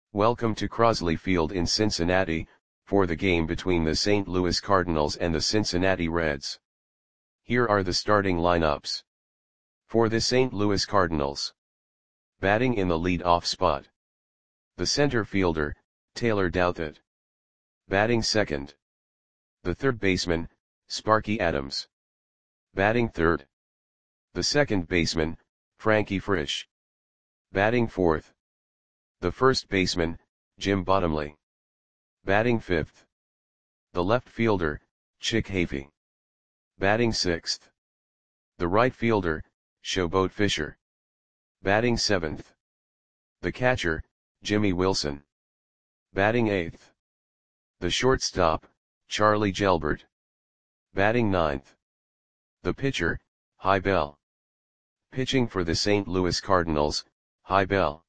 Welcome to Crosley Field in Cincinnati, for the game between the St. Louis Cardinals and the Cincinnati Reds. Here are the starting lineups. For the St. Louis Cardinals. Batting in the lead-off spot. The center fielder, Taylor Douthit. Batting second. The third baseman, Sparky Adams. Batting third. The second baseman, Frankie Frisch. Batting fourth. The first baseman, Jim Bottomley. Batting fifth. The left fielder, Chick Hafey. Batting sixth. The right fielder, Showboat Fisher. Batting seventh. The catcher, Jimmy Wilson. Batting eighth. The shortstop, Charlie Gelbert. Batting ninth. The pitcher, Hy Bell. Pitching for the St. Louis Cardinals, Hy Bell.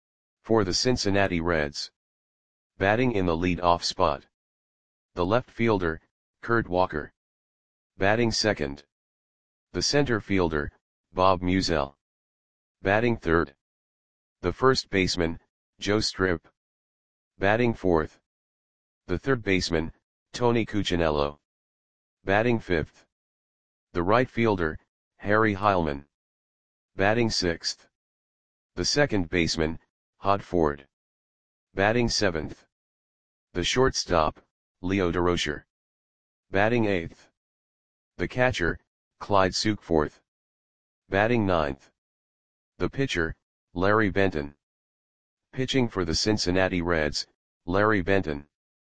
For the Cincinnati Reds. Batting in the lead-off spot. The left fielder, Kurt Walker. Batting second. The center fielder, Bob Meusel. Batting third. The first baseman, Joe Strip. Batting fourth. The third baseman, Tony Cuccinello. Batting fifth. The right fielder, Harry Heilmann. Batting sixth. The second baseman, Hod Ford. Batting seventh. The shortstop, Leo Durocher. Batting eighth. The catcher, Clyde Sukeforth. Batting ninth. The pitcher, Larry Benton. Pitching for the Cincinnati Reds, Larry Benton.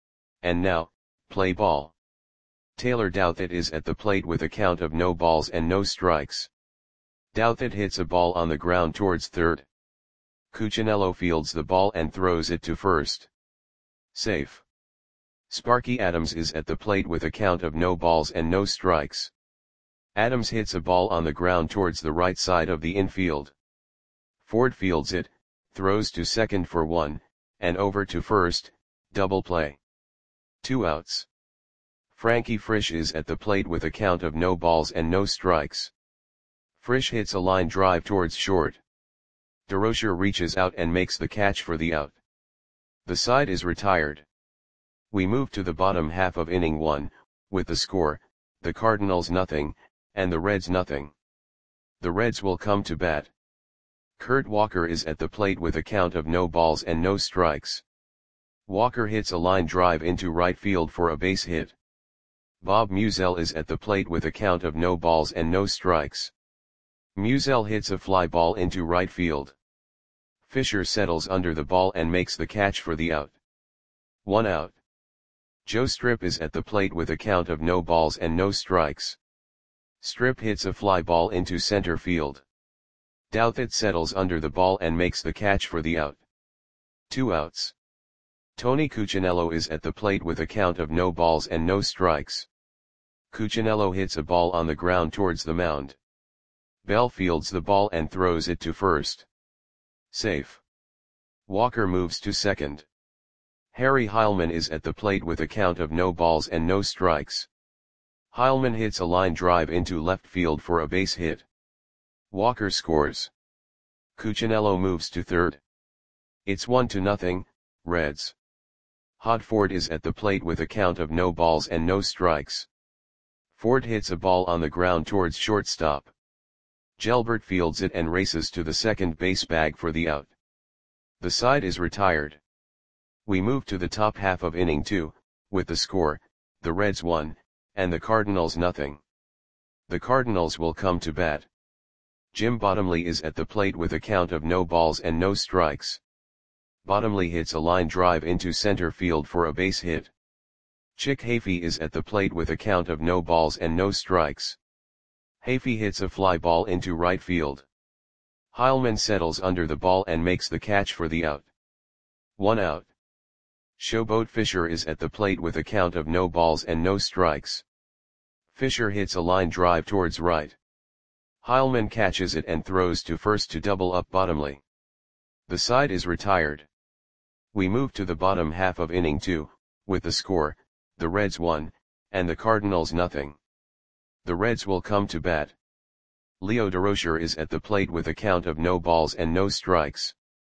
And now, play ball. Taylor Douthit is at the plate with a count of no balls and no strikes. Douthit hits a ball on the ground towards third. Cuccinello fields the ball and throws it to first. Safe. Sparky Adams is at the plate with a count of no balls and no strikes. Adams hits a ball on the ground towards the right side of the infield. Ford fields it, throws to second for one, and over to first, double play. 2 outs. Frankie Frisch is at the plate with a count of no balls and no strikes. Frisch hits a line drive towards short. Durocher reaches out and makes the catch for the out. The side is retired. We move to the bottom half of inning 1, with the score, the Cardinals nothing, and the Reds nothing. The Reds will come to bat. Kurt Walker is at the plate with a count of no balls and no strikes. Walker hits a line drive into right field for a base hit. Bob Meusel is at the plate with a count of no balls and no strikes. Meusel hits a fly ball into right field. Fisher settles under the ball and makes the catch for the out. 1 out. Joe Strip is at the plate with a count of no balls and no strikes. Strip hits a fly ball into center field. Douthit settles under the ball and makes the catch for the out. 2 outs. Tony Cuccinello is at the plate with a count of no balls and no strikes. Cuccinello hits a ball on the ground towards the mound. Bell fields the ball and throws it to first. Safe. Walker moves to second. Harry Heilmann is at the plate with a count of no balls and no strikes. Heilmann hits a line drive into left field for a base hit. Walker scores. Cuccinello moves to third. It's 1-0, Reds. Hod Ford is at the plate with a count of no balls and no strikes. Ford hits a ball on the ground towards shortstop. Gelbert fields it and races to the second base bag for the out. The side is retired. We move to the top half of inning 2, with the score, the Reds 1, and the Cardinals nothing. The Cardinals will come to bat. Jim Bottomley is at the plate with a count of no balls and no strikes. Bottomley hits a line drive into center field for a base hit. Chick Hafey is at the plate with a count of no balls and no strikes. Hafey hits a fly ball into right field. Heilmann settles under the ball and makes the catch for the out. 1 out. Showboat Fisher is at the plate with a count of no balls and no strikes. Fisher hits a line drive towards right. Heilmann catches it and throws to first to double up Bottomley. The side is retired. We move to the bottom half of inning 2, with the score, the Reds 1, and the Cardinals nothing. The Reds will come to bat. Leo Durocher is at the plate with a count of no balls and no strikes.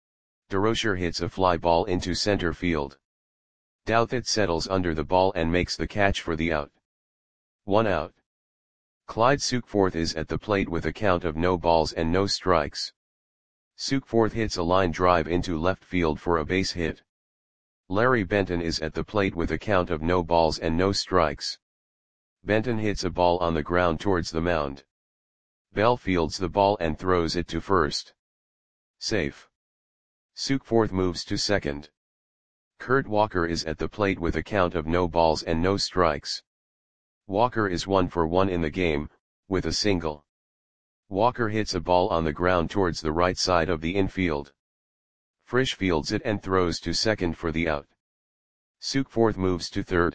DeRocher hits a fly ball into center field. Douthit settles under the ball and makes the catch for the out. 1 out. Clyde Sukeforth is at the plate with a count of no balls and no strikes. Sukeforth hits a line drive into left field for a base hit. Larry Benton is at the plate with a count of no balls and no strikes. Benton hits a ball on the ground towards the mound. Bell fields the ball and throws it to first. Safe. Sukeforth moves to second. Kurt Walker is at the plate with a count of no balls and no strikes. Walker is 1 for 1 in the game, with a single. Walker hits a ball on the ground towards the right side of the infield. Frisch fields it and throws to second for the out. Sukeforth moves to third.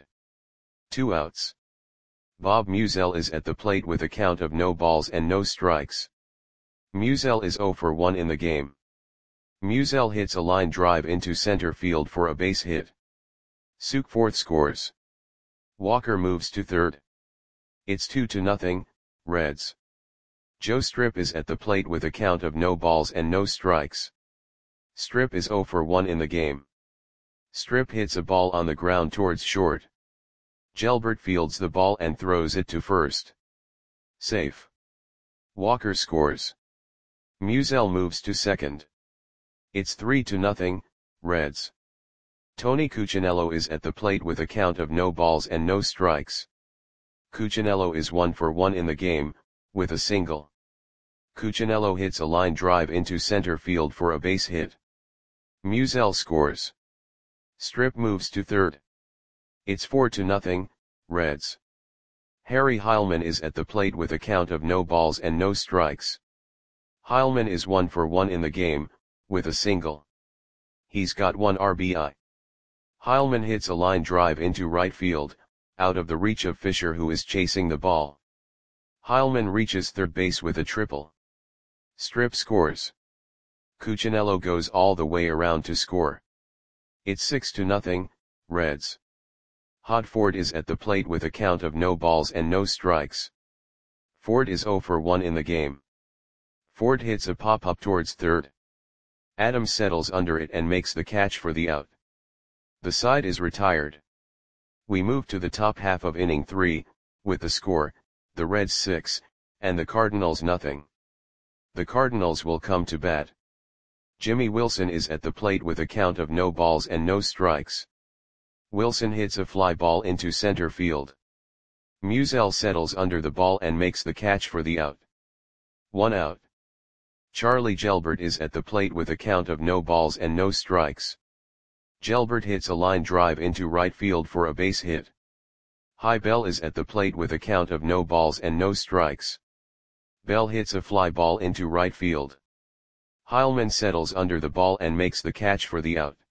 2 outs. Bob Musial is at the plate with a count of no balls and no strikes. Musial is 0 for 1 in the game. Musial hits a line drive into center field for a base hit. Sukeforth scores. Walker moves to third. It's 2-0, Reds. Joe Strip is at the plate with a count of no balls and no strikes. Strip is 0 for 1 in the game. Strip hits a ball on the ground towards short. Gelbert fields the ball and throws it to first. Safe. Walker scores. Musial moves to second. It's 3-0, Reds. Tony Cuccinello is at the plate with a count of no balls and no strikes. Cuccinello is 1 for 1 in the game, with a single. Cuccinello hits a line drive into center field for a base hit. Musial scores. Strip moves to third. It's 4-0, Reds. Harry Heilmann is at the plate with a count of no balls and no strikes. Heilmann is 1 for 1 in the game, with a single. He's got 1 RBI. Heilmann hits a line drive into right field, out of the reach of Fisher who is chasing the ball. Heilmann reaches third base with a triple. Strip scores. Cuccinello goes all the way around to score. It's 6-0, Reds. Hod Ford is at the plate with a count of no balls and no strikes. Ford is 0 for 1 in the game. Ford hits a pop-up towards third. Adams settles under it and makes the catch for the out. The side is retired. We move to the top half of inning 3, with the score, the Reds 6, and the Cardinals nothing. The Cardinals will come to bat. Jimmy Wilson is at the plate with a count of no balls and no strikes. Wilson hits a fly ball into center field. Musial settles under the ball and makes the catch for the out. 1 out. Charlie Gelbert is at the plate with a count of no balls and no strikes. Gelbert hits a line drive into right field for a base hit. High Bell is at the plate with a count of no balls and no strikes. Bell hits a fly ball into right field. Heilmann settles under the ball and makes the catch for the out.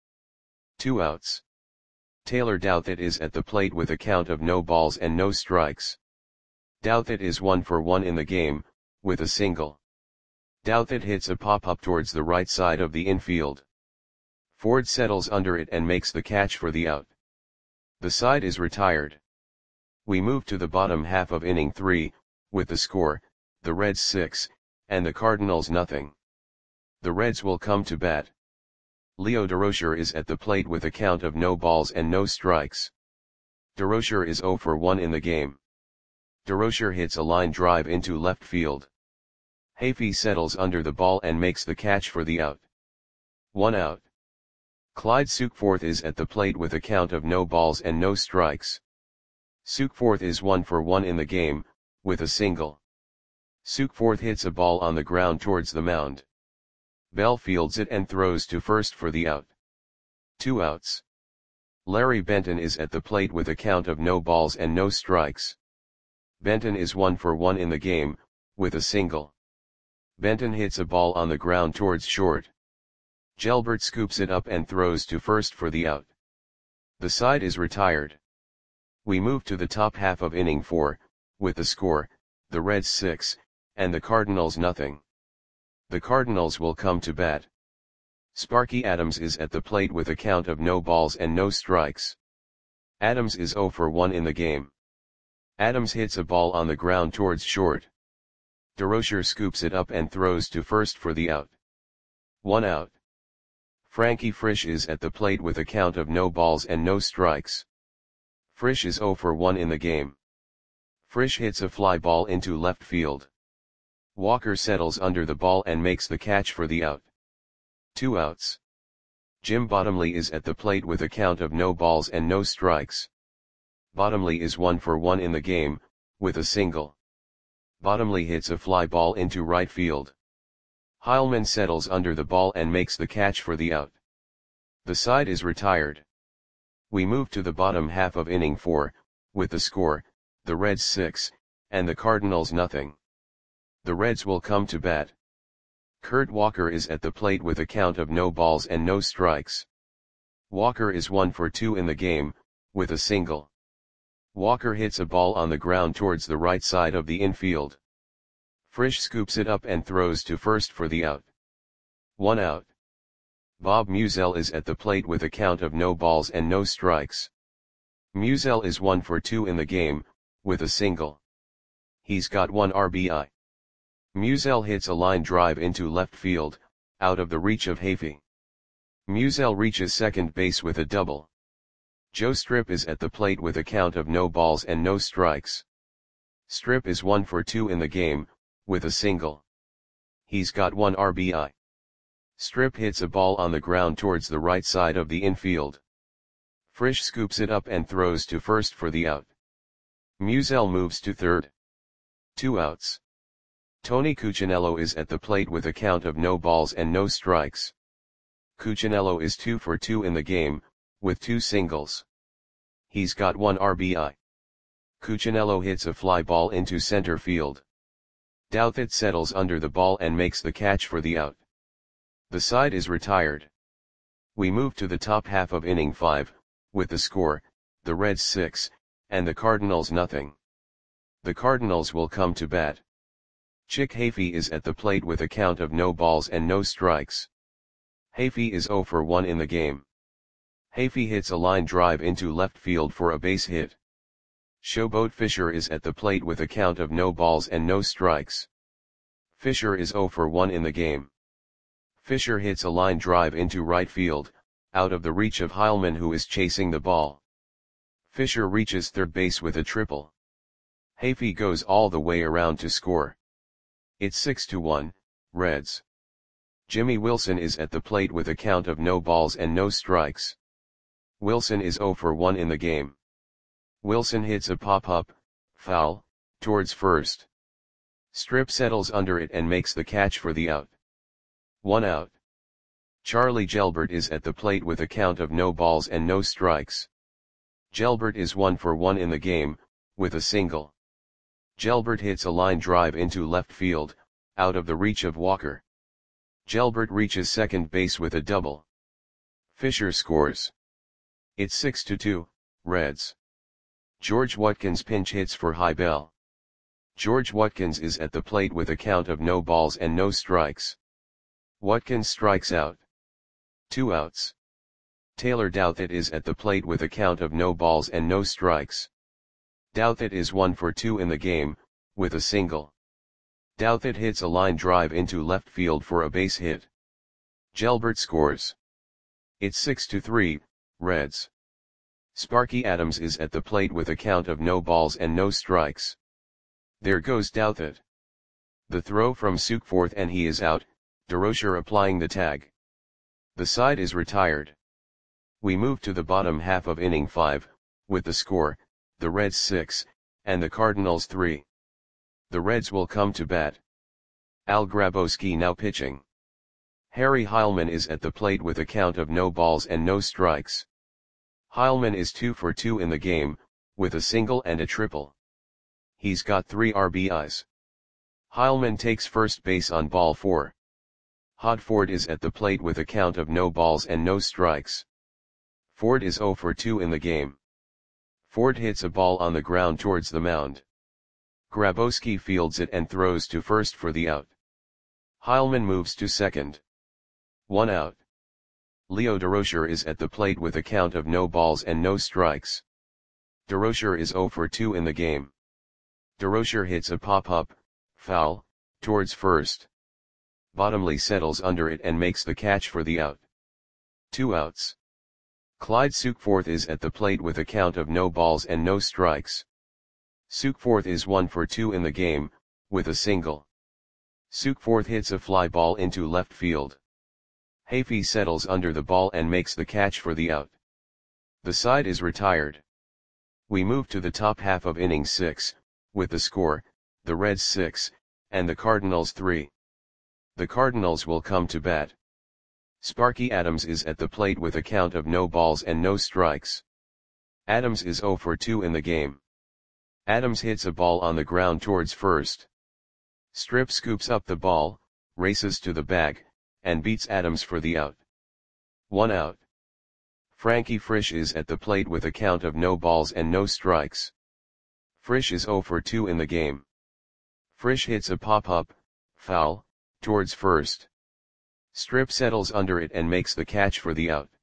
2 outs. Taylor Douthit is at the plate with a count of no balls and no strikes. Douthit is 1 for 1 in the game, with a single. Douthit hits a pop-up towards the right side of the infield. Ford settles under it and makes the catch for the out. The side is retired. We move to the bottom half of inning 3, with the score, the Reds 6, and the Cardinals nothing. The Reds will come to bat. Leo Durocher is at the plate with a count of no balls and no strikes. Durocher is 0 for 1 in the game. Durocher hits a line drive into left field. Hafey settles under the ball and makes the catch for the out. 1 out. Clyde Sukeforth is at the plate with a count of no balls and no strikes. Sukeforth is 1 for 1 in the game, with a single. Sukeforth hits a ball on the ground towards the mound. Bell fields it and throws to first for the out. 2 outs. Larry Benton is at the plate with a count of no balls and no strikes. Benton is 1 for 1 in the game, with a single. Benton hits a ball on the ground towards short. Gelbert scoops it up and throws to first for the out. The side is retired. We move to the top half of inning 4, with the score, the Reds 6, and the Cardinals nothing. The Cardinals will come to bat. Sparky Adams is at the plate with a count of no balls and no strikes. Adams is 0 for 1 in the game. Adams hits a ball on the ground towards short. Durocher scoops it up and throws to first for the out. 1 out. Frankie Frisch is at the plate with a count of no balls and no strikes. Frisch is 0 for 1 in the game. Frisch hits a fly ball into left field. Walker settles under the ball and makes the catch for the out. 2 outs. Jim Bottomley is at the plate with a count of no balls and no strikes. Bottomley is 1 for 1 in the game, with a single. Bottomley hits a fly ball into right field. Heilmann settles under the ball and makes the catch for the out. The side is retired. We move to the bottom half of inning 4, with the score, the Reds 6, and the Cardinals nothing. The Reds will come to bat. Kurt Walker is at the plate with a count of no balls and no strikes. Walker is 1 for 2 in the game, with a single. Walker hits a ball on the ground towards the right side of the infield. Frisch scoops it up and throws to first for the out. 1 out. Bob Musial is at the plate with a count of no balls and no strikes. Musial is 1 for 2 in the game, with a single. He's got 1 RBI. Musial hits a line drive into left field, out of the reach of Hafey. Musial reaches second base with a double. Joe Strip is at the plate with a count of no balls and no strikes. Strip is 1 for 2 in the game, with a single. He's got 1 RBI. Strip hits a ball on the ground towards the right side of the infield. Frisch scoops it up and throws to first for the out. Musial moves to third. 2 outs. Tony Cuccinello is at the plate with a count of no balls and no strikes. Cuccinello is 2 for 2 in the game, with 2 singles. He's got 1 RBI. Cuccinello hits a fly ball into center field. Douthit settles under the ball and makes the catch for the out. The side is retired. We move to the top half of inning 5, with the score, the Reds 6, and the Cardinals nothing. The Cardinals will come to bat. Chick Hafey is at the plate with a count of no balls and no strikes. Hafey is 0 for 1 in the game. Hafey hits a line drive into left field for a base hit. Showboat Fisher is at the plate with a count of no balls and no strikes. Fisher is 0 for 1 in the game. Fisher hits a line drive into right field, out of the reach of Heilmann who is chasing the ball. Fisher reaches third base with a triple. Hafey goes all the way around to score. It's 6-1, Reds. Jimmy Wilson is at the plate with a count of no balls and no strikes. Wilson is 0 for 1 in the game. Wilson hits a pop-up, foul, towards first. Strip settles under it and makes the catch for the out. 1 out. Charlie Gelbert is at the plate with a count of no balls and no strikes. Gelbert is 1 for 1 in the game, with a single. Gelbert hits a line drive into left field, out of the reach of Walker. Gelbert reaches second base with a double. Fisher scores. It's 6-2, Reds. George Watkins pinch hits for Heibel. George Watkins is at the plate with a count of no balls and no strikes. Watkins strikes out. 2 outs. Taylor Douthit is at the plate with a count of no balls and no strikes. Douthit is 1 for 2 in the game, with a single. Douthit hits a line drive into left field for a base hit. Gelbert scores. It's 6-3, Reds. Sparky Adams is at the plate with a count of no balls and no strikes. There goes Douthit. The throw from Suk fourth and he is out, DeRocher applying the tag. The side is retired. We move to the bottom half of inning 5, with the score, the Reds 6, and the Cardinals 3. The Reds will come to bat. Al Grabowski now pitching. Harry Heilmann is at the plate with a count of no balls and no strikes. Heilmann is 2 for 2 in the game, with a single and a triple. He's got 3 RBIs. Heilmann takes first base on ball 4. Hod Ford is at the plate with a count of no balls and no strikes. Ford is 0 for 2 in the game. Ford hits a ball on the ground towards the mound. Grabowski fields it and throws to first for the out. Heilmann moves to second. 1 out. Leo DeRocher is at the plate with a count of no balls and no strikes. DeRocher is 0 for 2 in the game. DeRocher hits a pop-up, foul, towards first. Bottomley settles under it and makes the catch for the out. 2 outs. Clyde Sukeforth is at the plate with a count of no balls and no strikes. Sukeforth is 1 for 2 in the game, with a single. Sukeforth hits a fly ball into left field. Hafey settles under the ball and makes the catch for the out. The side is retired. We move to the top half of inning 6, with the score, the Reds 6, and the Cardinals 3. The Cardinals will come to bat. Sparky Adams is at the plate with a count of no balls and no strikes. Adams is 0 for 2 in the game. Adams hits a ball on the ground towards first. Strip scoops up the ball, races to the bag, and beats Adams for the out. 1 out. Frankie Frisch is at the plate with a count of no balls and no strikes. Frisch is 0 for 2 in the game. Frisch hits a pop-up, foul, towards first. Strip settles under it and makes the catch for the out.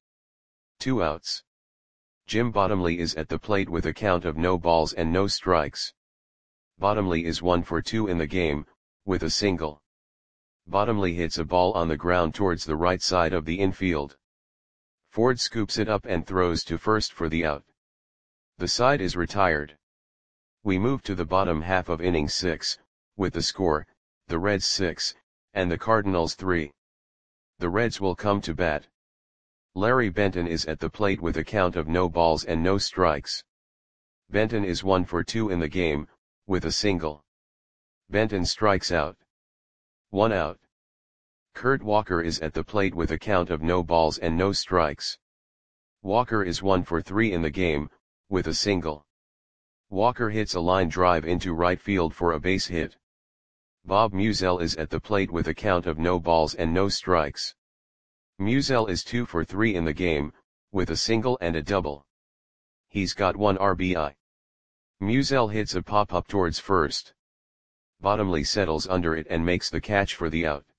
2 outs. Jim Bottomley is at the plate with a count of no balls and no strikes. Bottomley is 1 for 2 in the game, with a single. Bottomley hits a ball on the ground towards the right side of the infield. Ford scoops it up and throws to first for the out. The side is retired. We move to the bottom half of inning 6, with the score, the Reds 6, and the Cardinals 3. The Reds will come to bat. Larry Benton is at the plate with a count of no balls and no strikes. Benton is 1 for 2 in the game, with a single. Benton strikes out. 1 out. Kurt Walker is at the plate with a count of no balls and no strikes. Walker is 1 for 3 in the game, with a single. Walker hits a line drive into right field for a base hit. Bob Musial is at the plate with a count of no balls and no strikes. Musial is 2 for 3 in the game, with a single and a double. He's got 1 RBI. Musial hits a pop-up towards first. Bottomley settles under it and makes the catch for the out.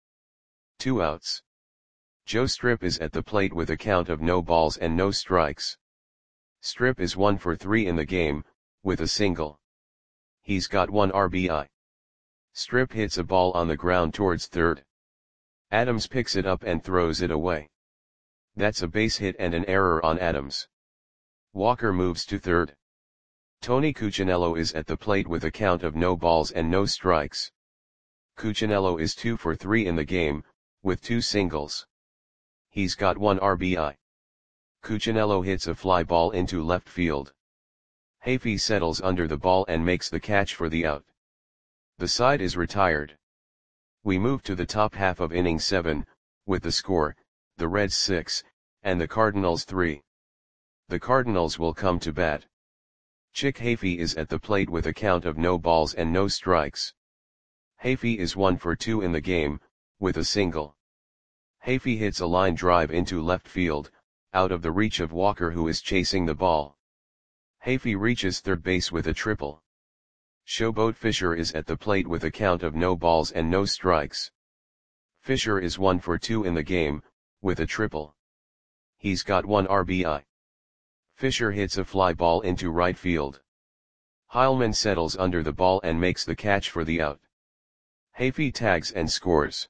2 outs. Joe Strip is at the plate with a count of no balls and no strikes. Strip is 1 for 3 in the game, with a single. He's got 1 RBI. Strip hits a ball on the ground towards third. Adams picks it up and throws it away. That's a base hit and an error on Adams. Walker moves to third. Tony Cuccinello is at the plate with a count of no balls and no strikes. Cuccinello is 2 for 3 in the game, with 2 singles. He's got 1 RBI. Cuccinello hits a fly ball into left field. Hafey settles under the ball and makes the catch for the out. The side is retired. We move to the top half of inning 7, with the score, the Reds 6, and the Cardinals 3. The Cardinals will come to bat. Chick Hafey is at the plate with a count of no balls and no strikes. Hafey is 1 for 2 in the game, with a single. Hafey hits a line drive into left field, out of the reach of Walker who is chasing the ball. Hafey reaches third base with a triple. Showboat Fisher is at the plate with a count of no balls and no strikes. Fisher is 1 for 2 in the game, with a triple. He's got 1 RBI. Fisher hits a fly ball into right field. Heilman settles under the ball and makes the catch for the out. Hafey tags and scores.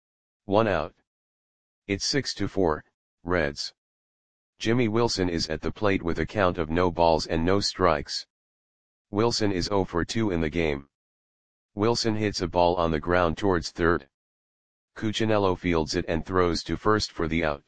1 out. It's 6-4, Reds. Jimmy Wilson is at the plate with a count of no balls and no strikes. Wilson is 0 for 2 in the game. Wilson hits a ball on the ground towards third. Cuccinello fields it and throws to first for the out.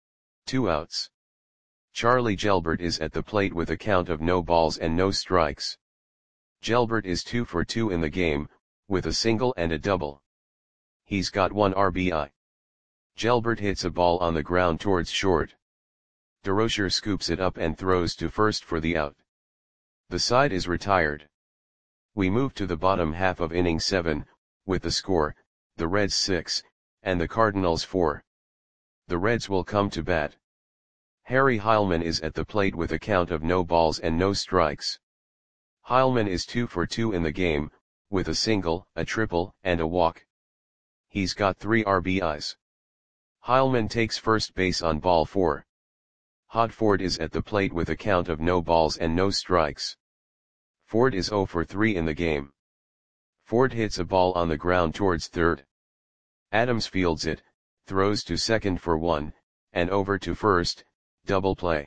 2 outs. Charlie Gelbert is at the plate with a count of no balls and no strikes. Gelbert is 2 for 2 in the game, with a single and a double. He's got 1 RBI. Gelbert hits a ball on the ground towards short. DeRocher scoops it up and throws to first for the out. The side is retired. We move to the bottom half of inning 7, with the score, the Reds 6, and the Cardinals 4. The Reds will come to bat. Harry Heilman is at the plate with a count of no balls and no strikes. Heilman is 2 for 2 in the game, with a single, a triple, and a walk. He's got 3 RBIs. Heilman takes first base on ball 4. Hod Ford is at the plate with a count of no balls and no strikes. Ford is 0 for 3 in the game. Ford hits a ball on the ground towards third. Adams fields it, throws to second for 1, and over to first, double play.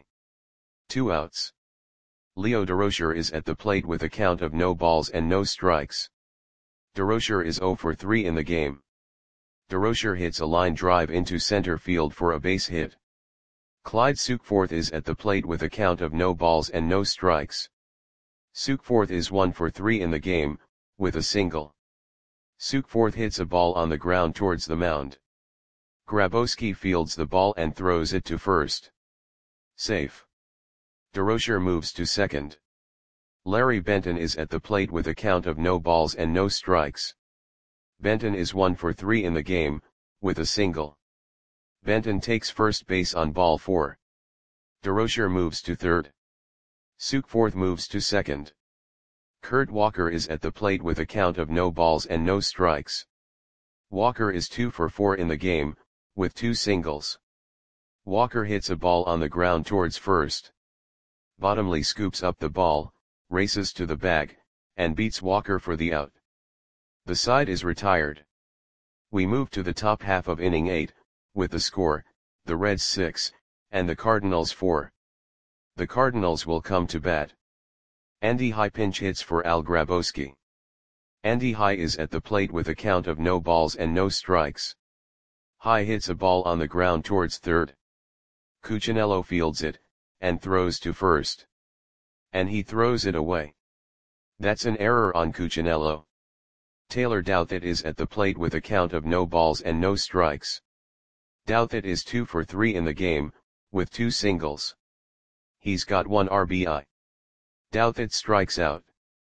2 outs. Leo Durocher is at the plate with a count of no balls and no strikes. Durocher is 0 for 3 in the game. Durocher hits a line drive into center field for a base hit. Clyde Sukeforth is at the plate with a count of no balls and no strikes. Sukeforth is 1 for 3 in the game, with a single. Sukeforth hits a ball on the ground towards the mound. Grabowski fields the ball and throws it to first. Safe. Durocher moves to second. Larry Benton is at the plate with a count of no balls and no strikes. Benton is 1 for 3 in the game, with a single. Benton takes first base on ball 4. Durocher moves to third. Sukeforth moves to second. Kurt Walker is at the plate with a count of no balls and no strikes. Walker is 2 for 4 in the game, with 2 singles. Walker hits a ball on the ground towards first. Bottomley scoops up the ball, races to the bag, and beats Walker for the out. The side is retired. We move to the top half of inning 8, with the score, the Reds 6, and the Cardinals 4. The Cardinals will come to bat. Andy High pinch hits for Al Grabowski. Andy High is at the plate with a count of no balls and no strikes. High hits a ball on the ground towards third. Cuccinello fields it, and throws to first. And he throws it away. That's an error on Cuccinello. Taylor Douthit is at the plate with a count of no balls and no strikes. Douthit is 2 for 3 in the game, with 2 singles. He's got 1 RBI. Douthit strikes out.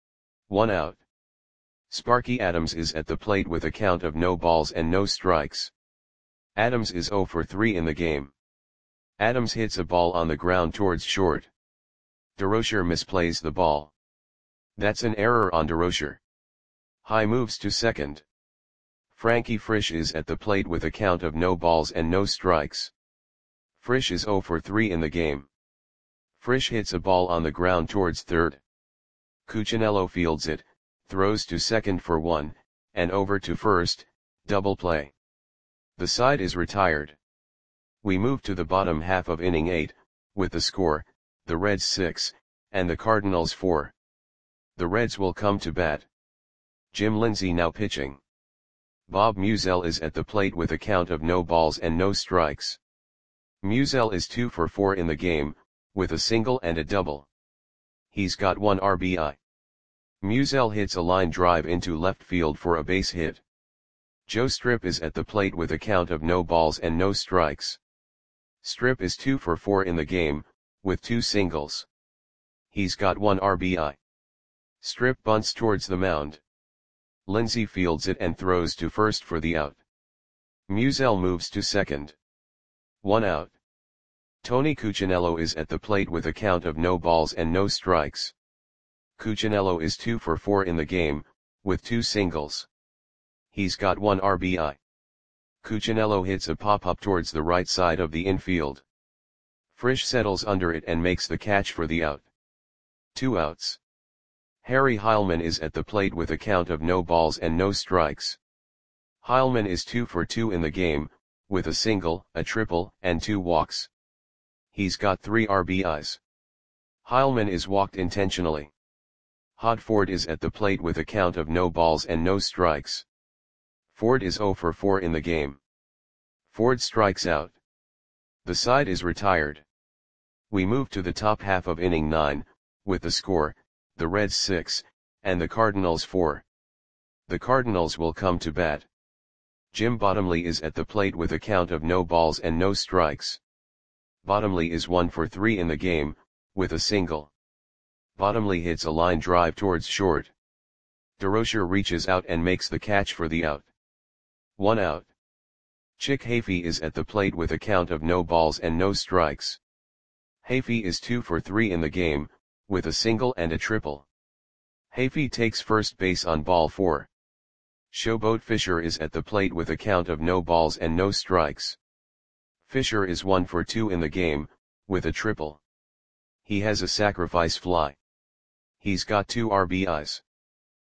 1 out. Sparky Adams is at the plate with a count of no balls and no strikes. Adams is 0 for 3 in the game. Adams hits a ball on the ground towards short. Durocher misplays the ball. That's an error on Durocher. High moves to second. Frankie Frisch is at the plate with a count of no balls and no strikes. Frisch is 0 for 3 in the game. Frisch hits a ball on the ground towards third. Cuccinello fields it, throws to second for 1, and over to first, double play. The side is retired. We move to the bottom half of inning 8, with the score, the Reds 6, and the Cardinals 4. The Reds will come to bat. Jim Lindsay now pitching. Bob Musial is at the plate with a count of no balls and no strikes. Musial is 2 for 4 in the game, with a single and a double. He's got 1 RBI. Musial hits a line drive into left field for a base hit. Joe Strip is at the plate with a count of no balls and no strikes. Strip is 2 for 4 in the game, with 2 singles. He's got 1 RBI. Strip bunts towards the mound. Lindsay fields it and throws to first for the out. Musial moves to second. 1 out. Tony Cuccinello is at the plate with a count of no balls and no strikes. Cuccinello is 2 for 4 in the game, with 2 singles. He's got 1 RBI. Cuccinello hits a pop-up towards the right side of the infield. Frisch settles under it and makes the catch for the out. 2 outs. Harry Heilmann is at the plate with a count of no balls and no strikes. Heilmann is 2 for 2 in the game, with a single, a triple, and 2 walks. He's got 3 RBIs. Heilmann is walked intentionally. Hod Ford is at the plate with a count of no balls and no strikes. Ford is 0 for 4 in the game. Ford strikes out. The side is retired. We move to the top half of inning 9, with the score, the Reds 6, and the Cardinals 4. The Cardinals will come to bat. Jim Bottomley is at the plate with a count of no balls and no strikes. Bottomley is 1 for 3 in the game, with a single. Bottomley hits a line drive towards short. Durocher reaches out and makes the catch for the out. 1 out. Chick Hafey is at the plate with a count of no balls and no strikes. Hafey is 2 for 3 in the game, with a single and a triple. Hafey takes first base on ball 4. Showboat Fisher is at the plate with a count of no balls and no strikes. Fisher is 1 for 2 in the game, with a triple. He has a sacrifice fly. He's got 2 RBIs.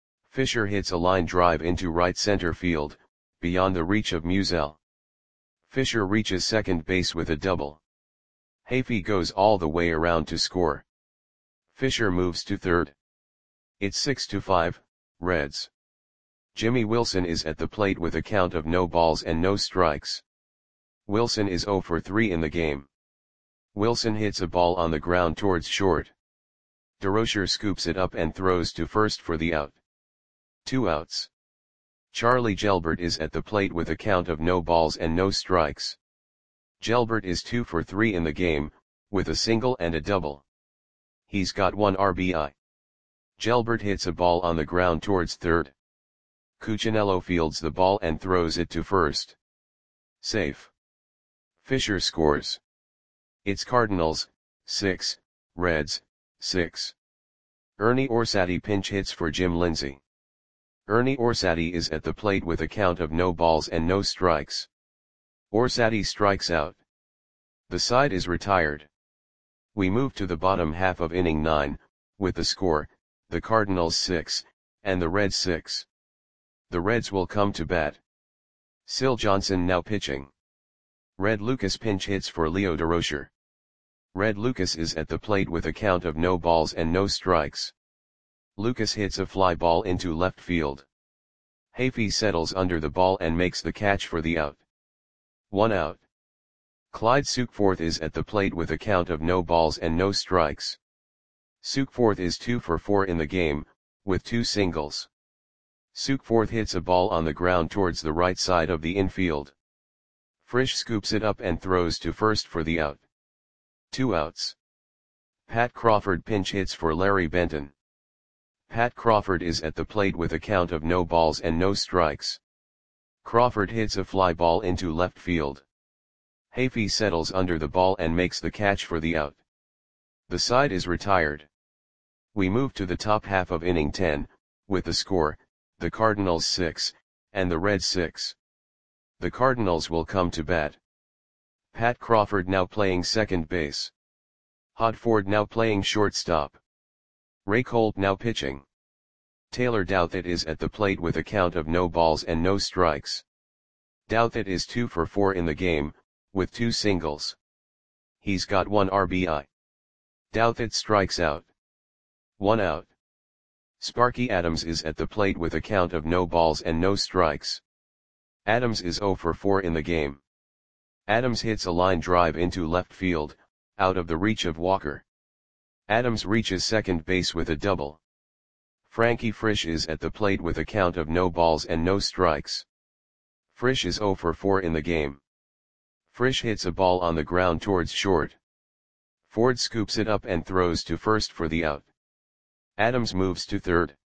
Fisher hits a line drive into right center field, beyond the reach of Musial. Fisher reaches second base with a double. Hafey goes all the way around to score. Fisher moves to third. It's 6-5, Reds. Jimmy Wilson is at the plate with a count of no balls and no strikes. Wilson is 0 for 3 in the game. Wilson hits a ball on the ground towards short. DeRocher scoops it up and throws to first for the out. 2 outs. Charlie Gelbert is at the plate with a count of no balls and no strikes. Gelbert is 2 for 3 in the game, with a single and a double. He's got 1 RBI. Gelbert hits a ball on the ground towards third. Cuccinello fields the ball and throws it to first. Safe. Fisher scores. It's Cardinals, 6, Reds, 6. Ernie Orsatti pinch hits for Jim Lindsay. Ernie Orsatti is at the plate with a count of no balls and no strikes. Orsatti strikes out. The side is retired. We move to the bottom half of inning 9, with the score, the Cardinals 6, and the Reds 6. The Reds will come to bat. Sil Johnson now pitching. Red Lucas pinch hits for Leo DeRocher. Red Lucas is at the plate with a count of no balls and no strikes. Lucas hits a fly ball into left field. Hafey settles under the ball and makes the catch for the out. 1 out. Clyde Sukeforth is at the plate with a count of no balls and no strikes. Sukeforth is 2 for 4 in the game, with 2 singles. Sukeforth hits a ball on the ground towards the right side of the infield. Frisch scoops it up and throws to first for the out. 2 outs. Pat Crawford pinch hits for Larry Benton. Pat Crawford is at the plate with a count of no balls and no strikes. Crawford hits a fly ball into left field. Hafey settles under the ball and makes the catch for the out. The side is retired. We move to the top half of inning 10, with the score, the Cardinals 6, and the Reds 6. The Cardinals will come to bat. Pat Crawford now playing second base. Hodford now playing shortstop. Ray Colt now pitching. Taylor Douthit is at the plate with a count of no balls and no strikes. Douthit is 2 for 4 in the game, with 2 singles. He's got 1 RBI. Douthit strikes out. 1 out. Sparky Adams is at the plate with a count of no balls and no strikes. Adams is 0 for 4 in the game. Adams hits a line drive into left field, out of the reach of Walker. Adams reaches second base with a double. Frankie Frisch is at the plate with a count of no balls and no strikes. Frisch is 0 for 4 in the game. Frisch hits a ball on the ground towards short. Ford scoops it up and throws to first for the out. Adams moves to third.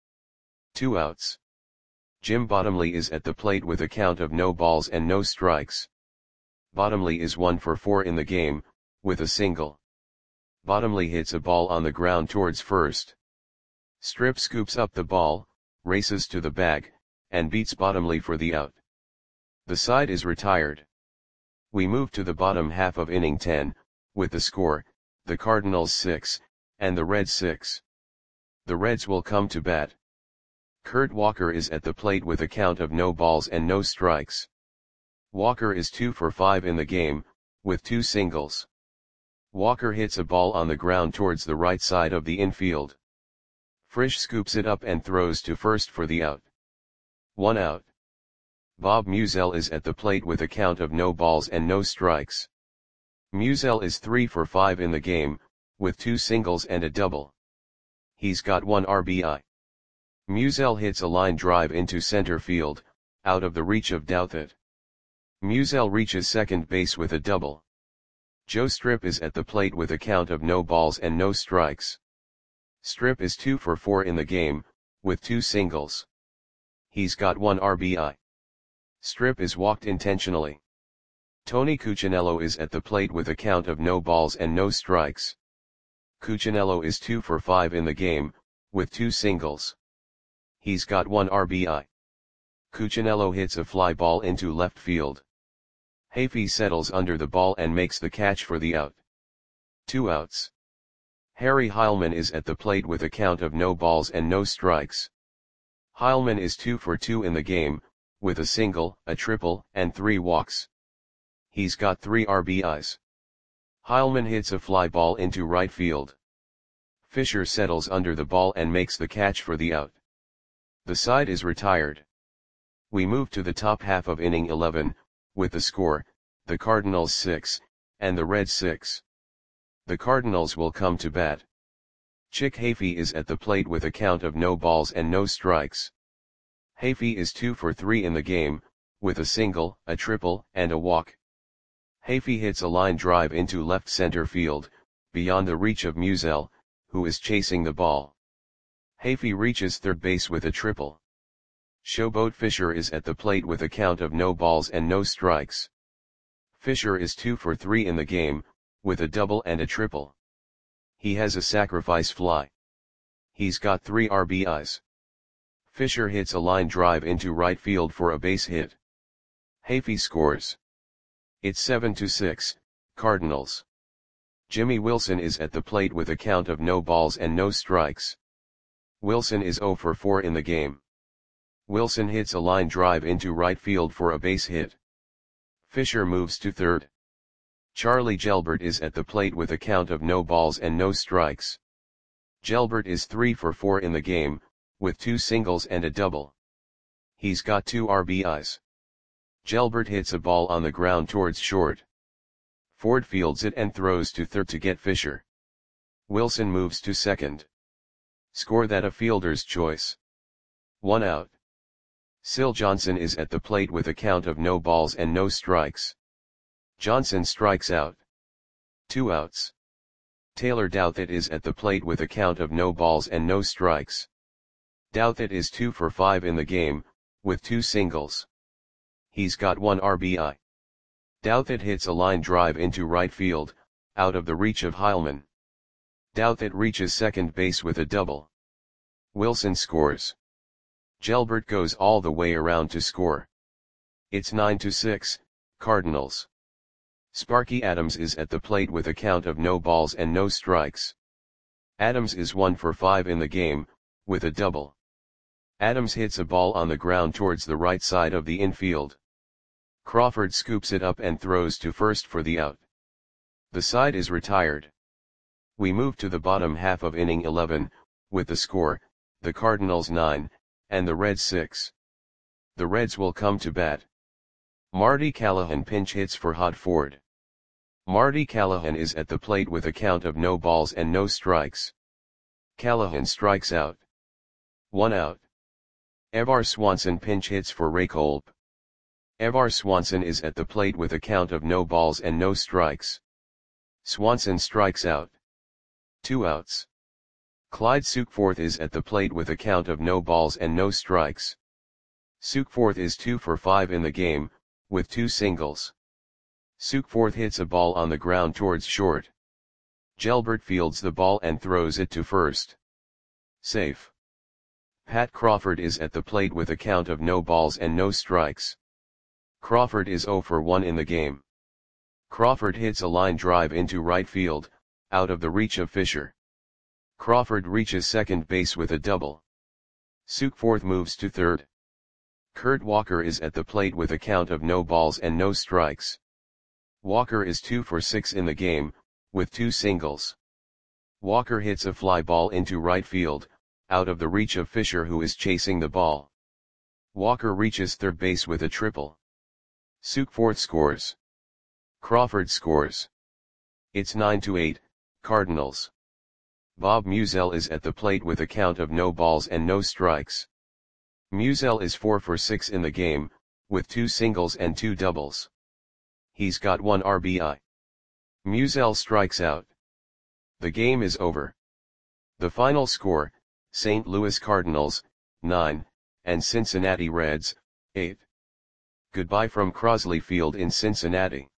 2 outs. Jim Bottomley is at the plate with a count of no balls and no strikes. Bottomley is 1 for 4 in the game, with a single. Bottomley hits a ball on the ground towards first. Strip scoops up the ball, races to the bag, and beats Bottomley for the out. The side is retired. We move to the bottom half of inning 10, with the score, the Cardinals 6, and the Reds 6. The Reds will come to bat. Kurt Walker is at the plate with a count of no balls and no strikes. Walker is 2 for 5 in the game, with 2 singles. Walker hits a ball on the ground towards the right side of the infield. Frisch scoops it up and throws to first for the out. 1 out. Bob Musial is at the plate with a count of no balls and no strikes. Musial is 3 for 5 in the game, with 2 singles and a double. He's got 1 RBI. Musial hits a line drive into center field, out of the reach of Douthit. Musial reaches second base with a double. Joe Strip is at the plate with a count of no balls and no strikes. Strip is 2 for 4 in the game, with 2 singles. He's got 1 RBI. Strip is walked intentionally. Tony Cuccinello is at the plate with a count of no balls and no strikes. Cuccinello is 2 for 5 in the game, with 2 singles. He's got 1 RBI. Cuccinello hits a fly ball into left field. Hafey settles under the ball and makes the catch for the out. 2 outs. Harry Heilman is at the plate with a count of no balls and no strikes. Heilman is 2 for 2 in the game, with a single, a triple, and 3 walks. He's got 3 RBIs. Heilmann hits a fly ball into right field. Fisher settles under the ball and makes the catch for the out. The side is retired. We move to the top half of inning 11, with the score, the Cardinals 6, and the Reds 6. The Cardinals will come to bat. Chick Hafey is at the plate with a count of no balls and no strikes. Hafey is 2 for 3 in the game, with a single, a triple, and a walk. Hafey hits a line drive into left center field, beyond the reach of Musial, who is chasing the ball. Hafey reaches third base with a triple. Showboat Fisher is at the plate with a count of no balls and no strikes. Fisher is 2 for 3 in the game, with a double and a triple. He has a sacrifice fly. He's got 3 RBIs. Fisher hits a line drive into right field for a base hit. Hafey scores. It's 7-6, Cardinals. Jimmy Wilson is at the plate with a count of no balls and no strikes. Wilson is 0 for 4 in the game. Wilson hits a line drive into right field for a base hit. Fisher moves to third. Charlie Gelbert is at the plate with a count of no balls and no strikes. Gelbert is 3 for 4 in the game, with 2 singles and a double. He's got 2 RBIs. Gelbert hits a ball on the ground towards short. Ford fields it and throws to third to get Fisher. Wilson moves to second. Score that a fielder's choice. 1 out. Syl Johnson is at the plate with a count of no balls and no strikes. Johnson strikes out. 2 outs. Taylor Douthit is at the plate with a count of no balls and no strikes. Douthit is 2 for 5 in the game, with 2 singles. He's got 1 RBI. Douthit hits a line drive into right field, out of the reach of Heilmann. Douthit reaches second base with a double. Wilson scores. Gelbert goes all the way around to score. It's 9-6, Cardinals. Sparky Adams is at the plate with a count of no balls and no strikes. Adams is 1 for 5 in the game, with a double. Adams hits a ball on the ground towards the right side of the infield. Crawford scoops it up and throws to first for the out. The side is retired. We move to the bottom half of inning 11, with the score, the Cardinals 9, and the Reds 6. The Reds will come to bat. Marty Callahan pinch hits for Hod Ford. Marty Callahan is at the plate with a count of no balls and no strikes. Callahan strikes out. 1 out. Evar Swanson pinch hits for Ray Kolb. Evar Swanson is at the plate with a count of no balls and no strikes. Swanson strikes out. 2 outs. Clyde Sukeforth is at the plate with a count of no balls and no strikes. Sukeforth is 2 for 5 in the game, with 2 singles. Sukeforth hits a ball on the ground towards short. Gelbert fields the ball and throws it to first. Safe. Pat Crawford is at the plate with a count of no balls and no strikes. Crawford is 0 for 1 in the game. Crawford hits a line drive into right field, out of the reach of Fisher. Crawford reaches second base with a double. Sukeforth moves to third. Kurt Walker is at the plate with a count of no balls and no strikes. Walker is 2 for 6 in the game, with 2 singles. Walker hits a fly ball into right field, out of the reach of Fisher who is chasing the ball. Walker reaches third base with a triple. Sukeforth scores. Crawford scores. It's 9-8, Cardinals. Bob Musial is at the plate with a count of no balls and no strikes. Musial is 4 for 6 in the game, with 2 singles and 2 doubles. He's got 1 RBI. Musial strikes out. The game is over. The final score, St. Louis Cardinals, 9, and Cincinnati Reds, 8. Goodbye from Crosley Field in Cincinnati.